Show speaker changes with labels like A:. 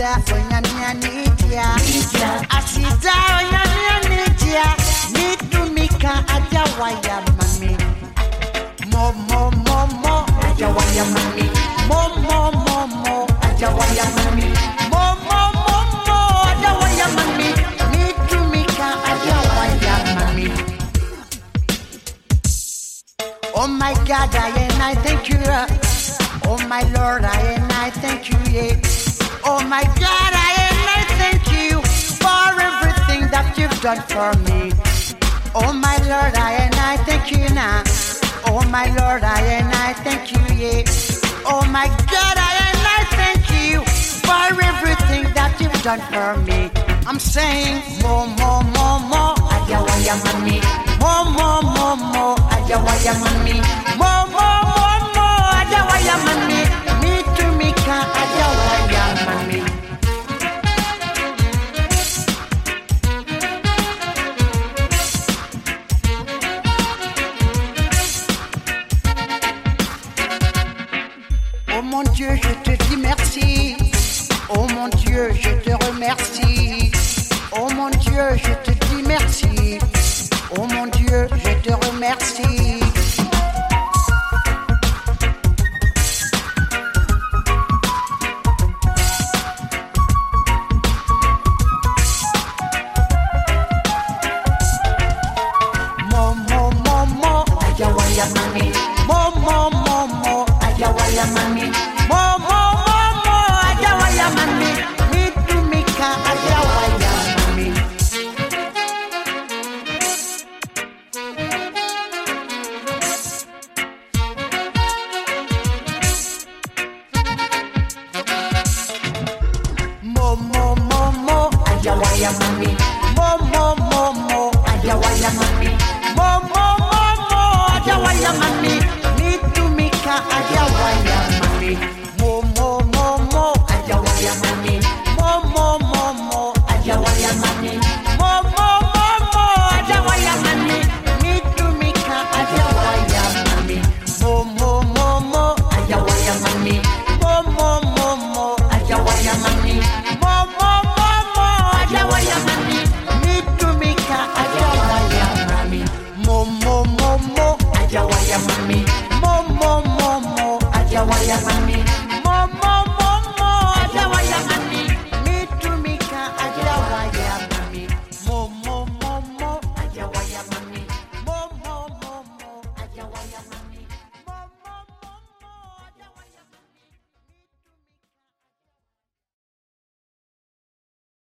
A: Asida onyame nidia nitumika ajawaya mami mo ajawaya mami mo ajawaya mami mo ajawaya mami nitumika ajawaya mami. Oh my God, I thank you. Oh my Lord, I thank you. Yeah. Oh my God, I thank you for everything that you've done for me. Oh my Lord, I thank you now. Oh my Lord, I thank you, yeah. Oh my God, I thank you for everything that you've done for me. I'm saying more, ajawaya mami. More, ajawaya mami. More, ajawaya mami. Me to me can ajawaya mami. Oh mon Dieu, je te dis merci. Oh mon Dieu, je te remercie. Oh mon Dieu, je te dis merci. Oh mon Dieu, je te remercie. Mo, ajawaya mami. Mo, ajawaya mami. Mo, ajawaya mami. Nitumika ajawaya mami. Mo, ajawaya mami. Mo, ajawaya mami. Mo, ajawaya mami. Nitumika ajawaya